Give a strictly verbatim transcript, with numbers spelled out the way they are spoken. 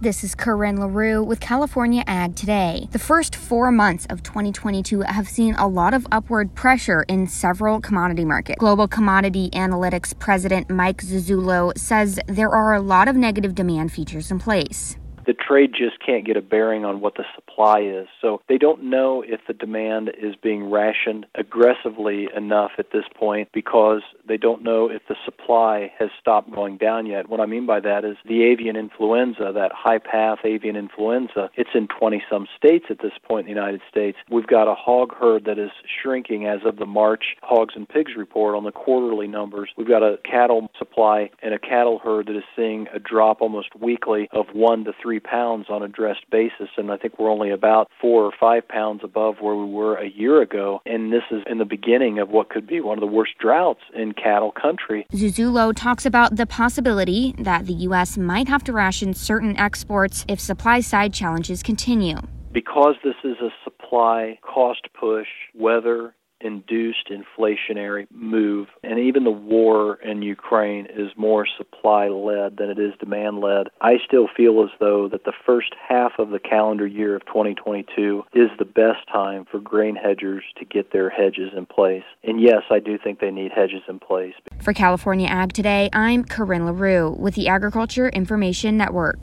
This is Corinne LaRue with California Ag Today. The first four months of twenty twenty-two have seen a lot of upward pressure in several commodity markets. Global Commodity Analytics President Mike Zuzzulo says there are a lot of negative demand features in place. The trade just can't get a bearing on what the supply is. So they don't know if the demand is being rationed aggressively enough at this point because they don't know if the supply has stopped going down yet. What I mean by that is the avian influenza, that high-path avian influenza, it's in twenty-some states at this point in the United States. We've got a hog herd that is shrinking as of the March Hogs and Pigs report on the quarterly numbers. We've got a cattle supply and a cattle herd that is seeing a drop almost weekly of one to three pounds on a dressed basis, and I think we're only about four or five pounds above where we were a year ago, and this is in the beginning of what could be one of the worst droughts in cattle country. Zuzzulo talks about the possibility that the U S might have to ration certain exports if supply-side challenges continue. Because this is a supply cost push, weather induced inflationary move, and even the war in Ukraine is more supply-led than it is demand-led. I still feel as though that the first half of the calendar year of twenty twenty-two is the best time for grain hedgers to get their hedges in place. And yes, I do think they need hedges in place. For California Ag Today, I'm Corinne LaRue with the Agriculture Information Network.